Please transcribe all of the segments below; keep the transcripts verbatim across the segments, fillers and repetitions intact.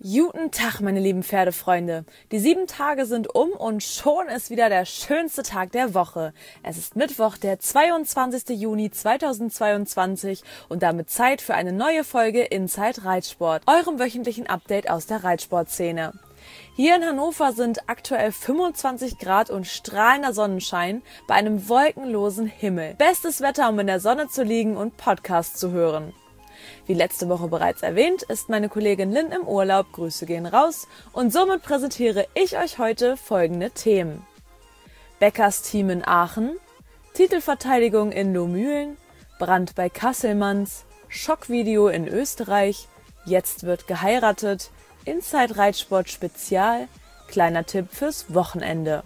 Guten Tag, meine lieben Pferdefreunde. Die sieben Tage sind um und schon ist wieder der schönste Tag der Woche. Es ist Mittwoch, der zweiundzwanzigste Juni zweitausendzweiundzwanzig und damit Zeit für eine neue Folge Inside Reitsport, eurem wöchentlichen Update aus der Reitsportszene. Hier in Hannover sind aktuell fünfundzwanzig Grad und strahlender Sonnenschein bei einem wolkenlosen Himmel. Bestes Wetter, um in der Sonne zu liegen und Podcasts zu hören. Wie letzte Woche bereits erwähnt, ist meine Kollegin Lynn im Urlaub, Grüße gehen raus, und somit präsentiere ich euch heute folgende Themen. Beckers Team in Aachen, Titelverteidigung in Lohmühlen, Brand bei Kasselmanns, Schockvideo in Österreich, jetzt wird geheiratet, Inside Reitsport Spezial, kleiner Tipp fürs Wochenende.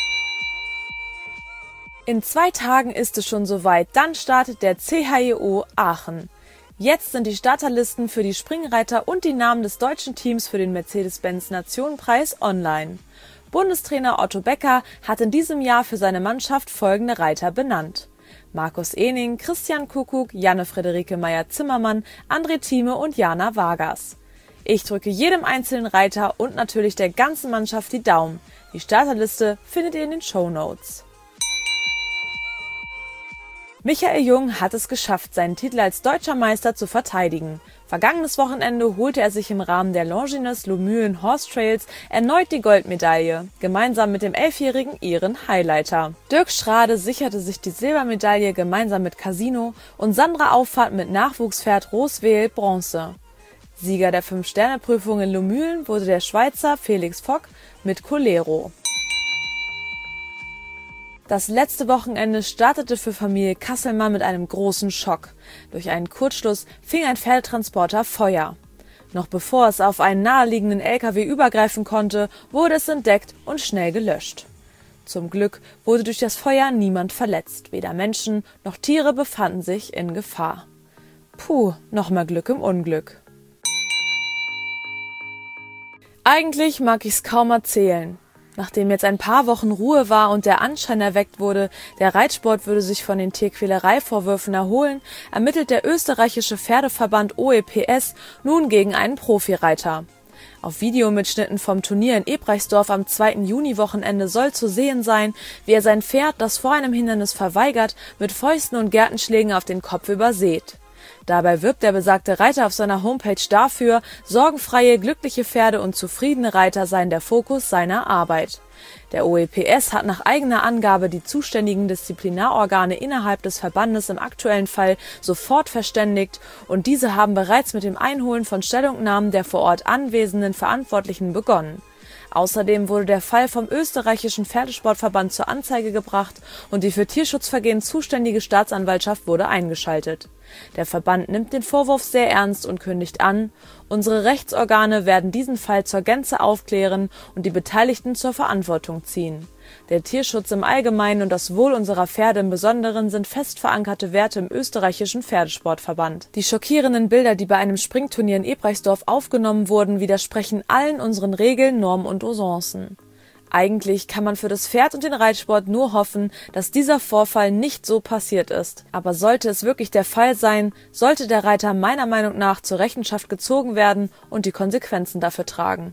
In zwei Tagen ist es schon soweit, dann startet der C H I O Aachen. Jetzt sind die Starterlisten für die Springreiter und die Namen des deutschen Teams für den Mercedes-Benz-Nationenpreis online. Bundestrainer Otto Becker hat in diesem Jahr für seine Mannschaft folgende Reiter benannt: Markus Ehning, Christian Kuckuck, Janne-Friederike Meyer-Zimmermann, André Thieme und Jana Vargas. Ich drücke jedem einzelnen Reiter und natürlich der ganzen Mannschaft die Daumen. Die Starterliste findet ihr in den Shownotes. Michael Jung hat es geschafft, seinen Titel als deutscher Meister zu verteidigen. Vergangenes Wochenende holte er sich im Rahmen der Longines Lohmühlen Horse Trails erneut die Goldmedaille, gemeinsam mit dem elfjährigen Iren Highlighter. Dirk Schrade sicherte sich die Silbermedaille gemeinsam mit Casino und Sandra Auffahrt mit Nachwuchspferd Rosweel Bronze. Sieger der Fünf-Sterne-Prüfung in Lohmühlen wurde der Schweizer Felix Fock mit Colero. Das letzte Wochenende startete für Familie Kasselmann mit einem großen Schock. Durch einen Kurzschluss fing ein Pferdetransporter Feuer. Noch bevor es auf einen naheliegenden L K W übergreifen konnte, wurde es entdeckt und schnell gelöscht. Zum Glück wurde durch das Feuer niemand verletzt. Weder Menschen noch Tiere befanden sich in Gefahr. Puh, noch mal Glück im Unglück. Eigentlich mag ich's kaum erzählen. Nachdem jetzt ein paar Wochen Ruhe war und der Anschein erweckt wurde, der Reitsport würde sich von den Tierquälereivorwürfen erholen, ermittelt der österreichische Pferdeverband O E P S nun gegen einen Profireiter. Auf Videomitschnitten vom Turnier in Ebrechtsdorf am zweiten Juni-Wochenende soll zu sehen sein, wie er sein Pferd, das vor einem Hindernis verweigert, mit Fäusten und Gertenschlägen auf den Kopf übersät. Dabei wirbt der besagte Reiter auf seiner Homepage dafür, sorgenfreie, glückliche Pferde und zufriedene Reiter seien der Fokus seiner Arbeit. Der O E P S hat nach eigener Angabe die zuständigen Disziplinarorgane innerhalb des Verbandes im aktuellen Fall sofort verständigt und diese haben bereits mit dem Einholen von Stellungnahmen der vor Ort anwesenden Verantwortlichen begonnen. Außerdem wurde der Fall vom österreichischen Pferdesportverband zur Anzeige gebracht und die für Tierschutzvergehen zuständige Staatsanwaltschaft wurde eingeschaltet. Der Verband nimmt den Vorwurf sehr ernst und kündigt an: Unsere Rechtsorgane werden diesen Fall zur Gänze aufklären und die Beteiligten zur Verantwortung ziehen. Der Tierschutz im Allgemeinen und das Wohl unserer Pferde im Besonderen sind fest verankerte Werte im österreichischen Pferdesportverband. Die schockierenden Bilder, die bei einem Springturnier in Ebrechtsdorf aufgenommen wurden, widersprechen allen unseren Regeln, Normen und Usancen. Eigentlich kann man für das Pferd und den Reitsport nur hoffen, dass dieser Vorfall nicht so passiert ist. Aber sollte es wirklich der Fall sein, sollte der Reiter meiner Meinung nach zur Rechenschaft gezogen werden und die Konsequenzen dafür tragen.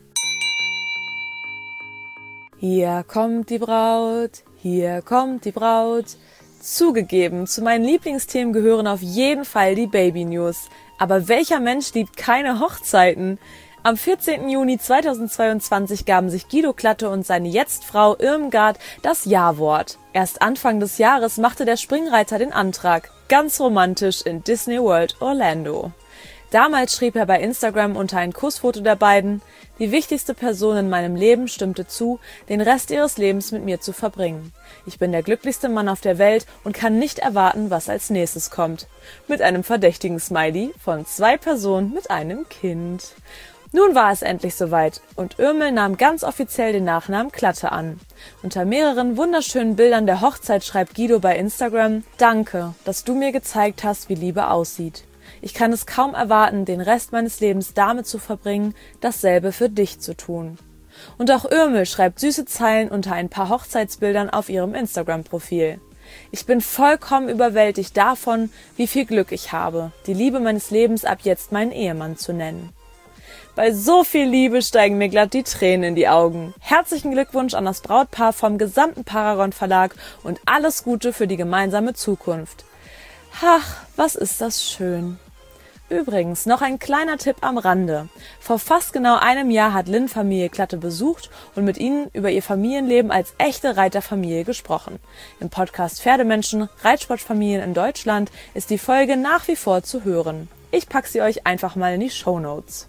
Hier kommt die Braut, hier kommt die Braut. Zugegeben, zu meinen Lieblingsthemen gehören auf jeden Fall die Baby-News. Aber welcher Mensch liebt keine Hochzeiten? Am vierzehnten Juni zweitausendzweiundzwanzig gaben sich Guido Klatte und seine Jetzt-Frau Irmgard das Ja-Wort. Erst Anfang des Jahres machte der Springreiter den Antrag, ganz romantisch in Disney World Orlando. Damals schrieb er bei Instagram unter ein Kussfoto der beiden: Die wichtigste Person in meinem Leben stimmte zu, den Rest ihres Lebens mit mir zu verbringen. Ich bin der glücklichste Mann auf der Welt und kann nicht erwarten, was als nächstes kommt. Mit einem verdächtigen Smiley von zwei Personen mit einem Kind. Nun war es endlich soweit und Irmel nahm ganz offiziell den Nachnamen Klatte an. Unter mehreren wunderschönen Bildern der Hochzeit schreibt Guido bei Instagram: Danke, dass du mir gezeigt hast, wie Liebe aussieht. Ich kann es kaum erwarten, den Rest meines Lebens damit zu verbringen, dasselbe für dich zu tun. Und auch Irmel schreibt süße Zeilen unter ein paar Hochzeitsbildern auf ihrem Instagram-Profil. Ich bin vollkommen überwältigt davon, wie viel Glück ich habe, die Liebe meines Lebens ab jetzt meinen Ehemann zu nennen. Bei so viel Liebe steigen mir glatt die Tränen in die Augen. Herzlichen Glückwunsch an das Brautpaar vom gesamten Paragon Verlag und alles Gute für die gemeinsame Zukunft. Ach, was ist das schön. Übrigens, noch ein kleiner Tipp am Rande. Vor fast genau einem Jahr hat Lynn Familie Klatte besucht und mit ihnen über ihr Familienleben als echte Reiterfamilie gesprochen. Im Podcast Pferdemenschen, Reitsportfamilien in Deutschland ist die Folge nach wie vor zu hören. Ich pack sie euch einfach mal in die Shownotes.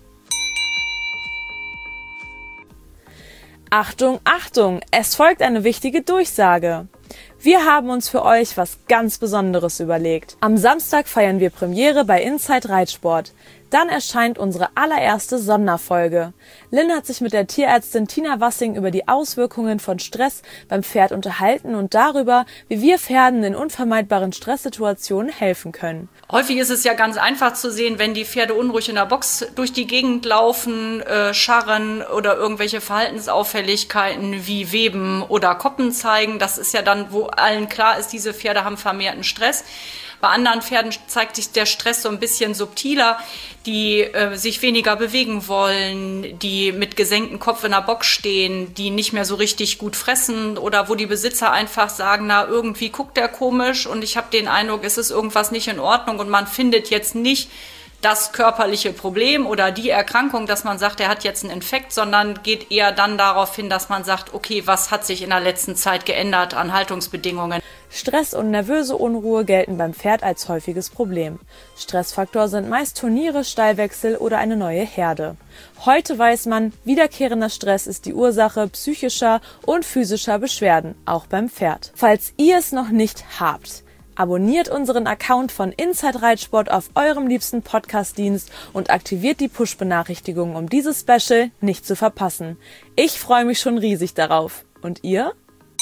Achtung, Achtung, es folgt eine wichtige Durchsage. Wir haben uns für euch was ganz Besonderes überlegt. Am Samstag feiern wir Premiere bei Inside Reitsport. Dann erscheint unsere allererste Sonderfolge. Lynn hat sich mit der Tierärztin Tina Wassing über die Auswirkungen von Stress beim Pferd unterhalten und darüber, wie wir Pferden in unvermeidbaren Stresssituationen helfen können. Häufig ist es ja ganz einfach zu sehen, wenn die Pferde unruhig in der Box durch die Gegend laufen, äh, scharren oder irgendwelche Verhaltensauffälligkeiten wie Weben oder Koppen zeigen. Das ist ja dann, wo allen klar ist, diese Pferde haben vermehrten Stress. Bei anderen Pferden zeigt sich der Stress so ein bisschen subtiler, die äh, sich weniger bewegen wollen, die mit gesenktem Kopf in der Box stehen, die nicht mehr so richtig gut fressen oder wo die Besitzer einfach sagen, na, irgendwie guckt der komisch und ich habe den Eindruck, es ist irgendwas nicht in Ordnung und man findet jetzt nicht das körperliche Problem oder die Erkrankung, dass man sagt, er hat jetzt einen Infekt, sondern geht eher dann darauf hin, dass man sagt, okay, was hat sich in der letzten Zeit geändert an Haltungsbedingungen? Stress und nervöse Unruhe gelten beim Pferd als häufiges Problem. Stressfaktor sind meist Turniere, Stallwechsel oder eine neue Herde. Heute weiß man, wiederkehrender Stress ist die Ursache psychischer und physischer Beschwerden, auch beim Pferd. Falls ihr es noch nicht habt, abonniert unseren Account von Inside Reitsport auf eurem liebsten Podcast-Dienst und aktiviert die Push-Benachrichtigungen, um dieses Special nicht zu verpassen. Ich freue mich schon riesig darauf. Und ihr?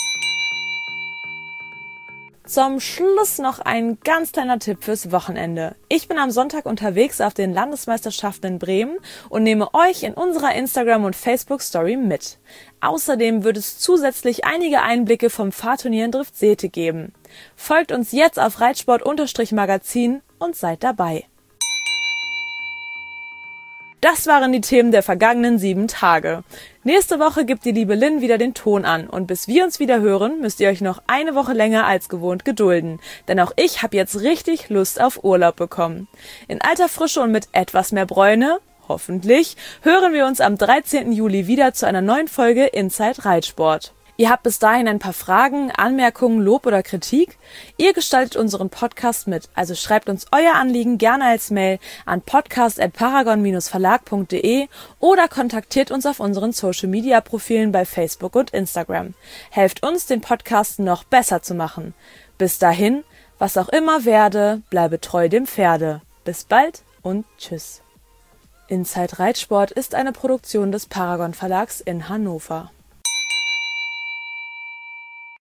Zum Schluss noch ein ganz kleiner Tipp fürs Wochenende. Ich bin am Sonntag unterwegs auf den Landesmeisterschaften in Bremen und nehme euch in unserer Instagram- und Facebook-Story mit. Außerdem wird es zusätzlich einige Einblicke vom Fahrturnier in Driftsete geben. Folgt uns jetzt auf Reitsport-Magazin und seid dabei. Das waren die Themen der vergangenen sieben Tage. Nächste Woche gibt die liebe Lynn wieder den Ton an und bis wir uns wieder hören, müsst ihr euch noch eine Woche länger als gewohnt gedulden. Denn auch ich habe jetzt richtig Lust auf Urlaub bekommen. In alter Frische und mit etwas mehr Bräune, hoffentlich, hören wir uns am dreizehnten Juli wieder zu einer neuen Folge Inside Reitsport. Ihr habt bis dahin ein paar Fragen, Anmerkungen, Lob oder Kritik? Ihr gestaltet unseren Podcast mit, also schreibt uns euer Anliegen gerne als Mail an podcast at paragon Bindestrich verlag punkt de oder kontaktiert uns auf unseren Social-Media-Profilen bei Facebook und Instagram. Helft uns, den Podcast noch besser zu machen. Bis dahin, was auch immer werde, bleibe treu dem Pferde. Bis bald und tschüss. Inside Reitsport ist eine Produktion des Paragon Verlags in Hannover.